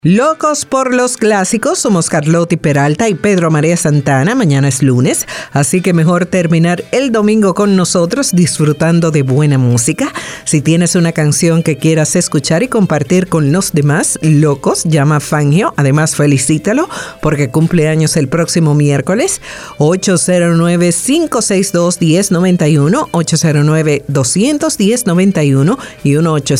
Locos por los clásicos, somos Carlotti Peralta y Pedro María Santana. Mañana es lunes, así que mejor terminar el domingo con nosotros disfrutando de buena música. Si tienes una canción que quieras escuchar y compartir con los demás locos, llama a Fangio. Además, felicítalo porque cumple años el próximo miércoles. 809-562-1091, 809-210-91 y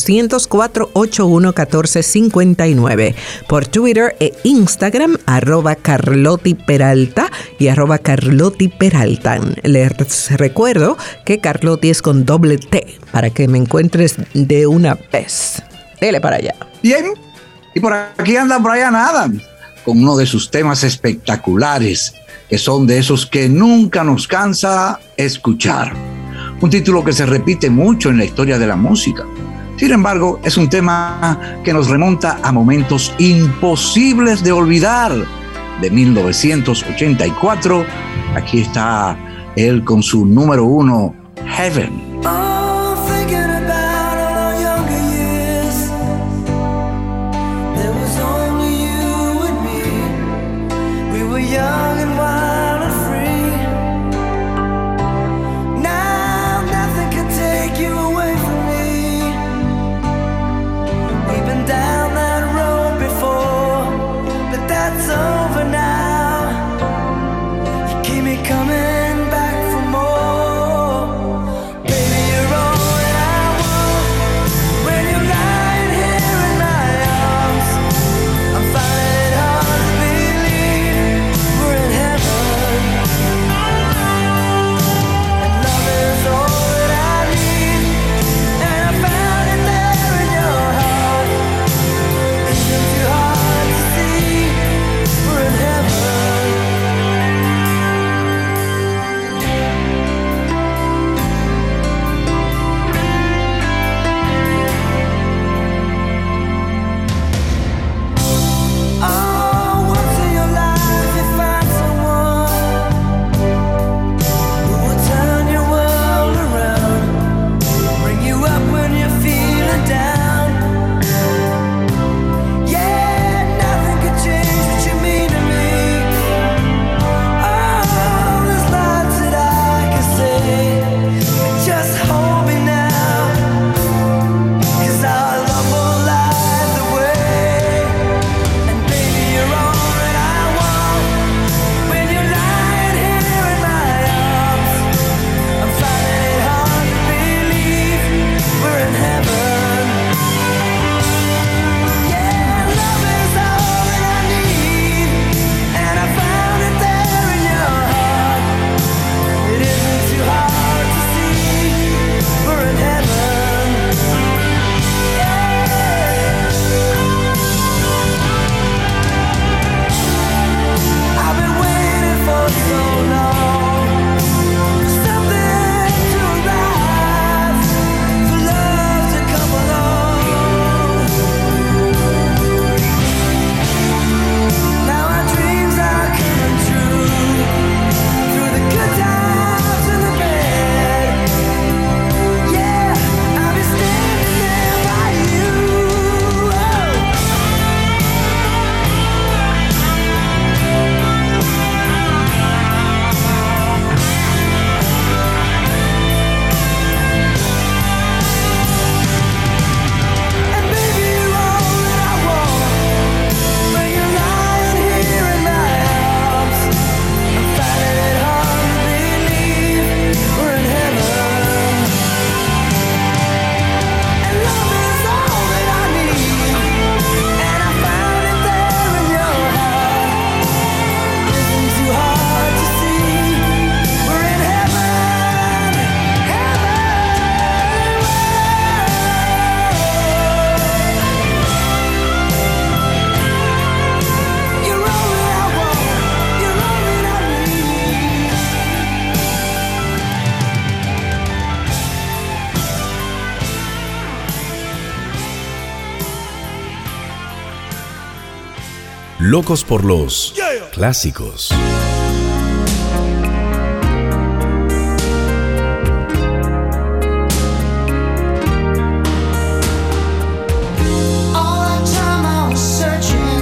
1-800-481-1459. Por Twitter e Instagram, @Carlotti Peralta y @Carlotti Peraltan. Les recuerdo que Carlotti es con doble T, para que me encuentres de una vez. Dele para allá. Bien, y por aquí anda Bryan Adams, con uno de sus temas espectaculares, que son de esos que nunca nos cansa escuchar. Un título que se repite mucho en la historia de la música. Sin embargo, es un tema que nos remonta a momentos imposibles de olvidar. De 1984, aquí está él con su número 1, Heaven. Locos por los clásicos. All that time I was searching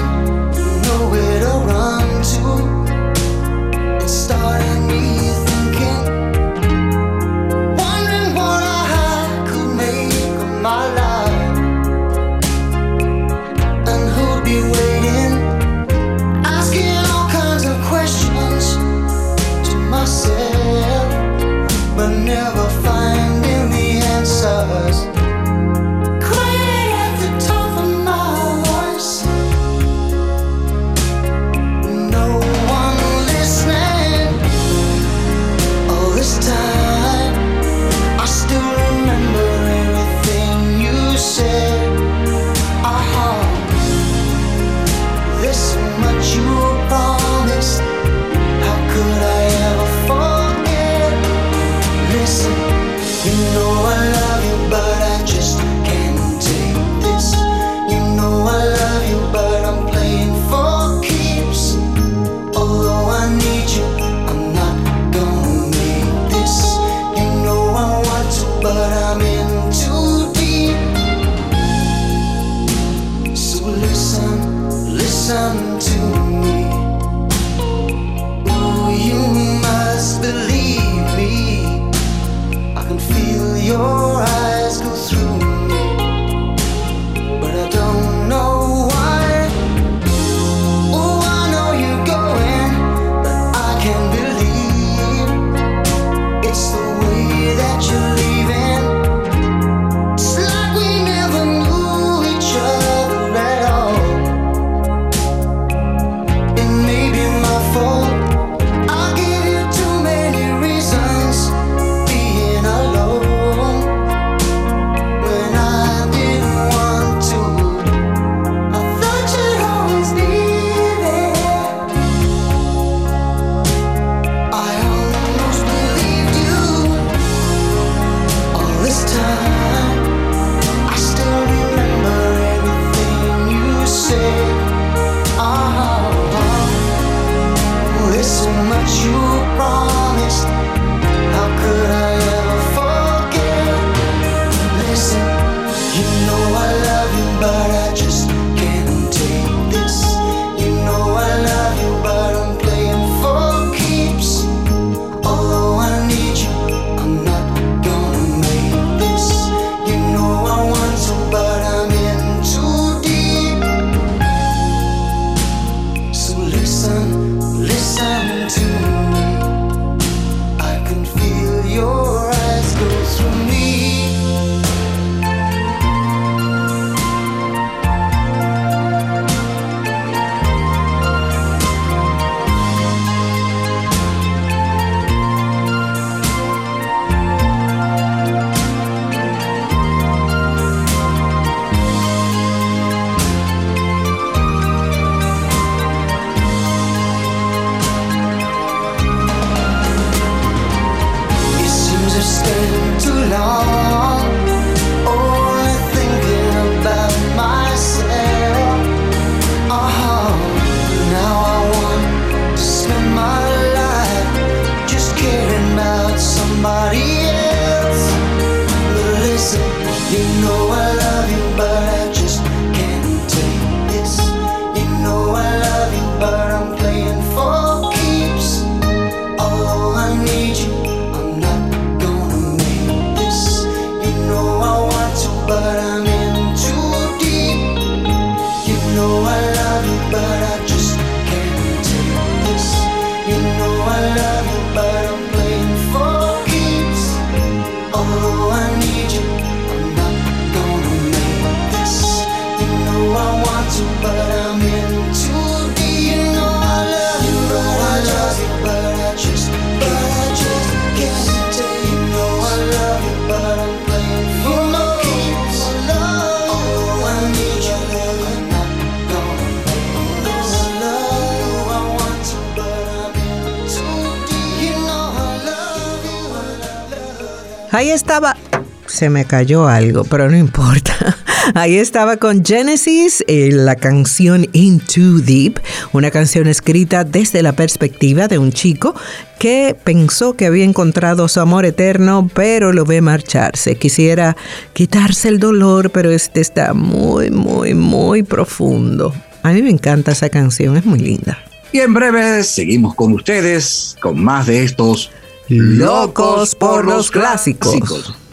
Ahí estaba, se me cayó algo, pero no importa. Ahí estaba con Genesis, la canción In Too Deep, una canción escrita desde la perspectiva de un chico que pensó que había encontrado su amor eterno, pero lo ve marcharse. Quisiera quitarse el dolor, pero este está muy, muy, muy profundo. A mí me encanta esa canción, es muy linda. Y en breve seguimos con ustedes con más de estos Locos por los clásicos.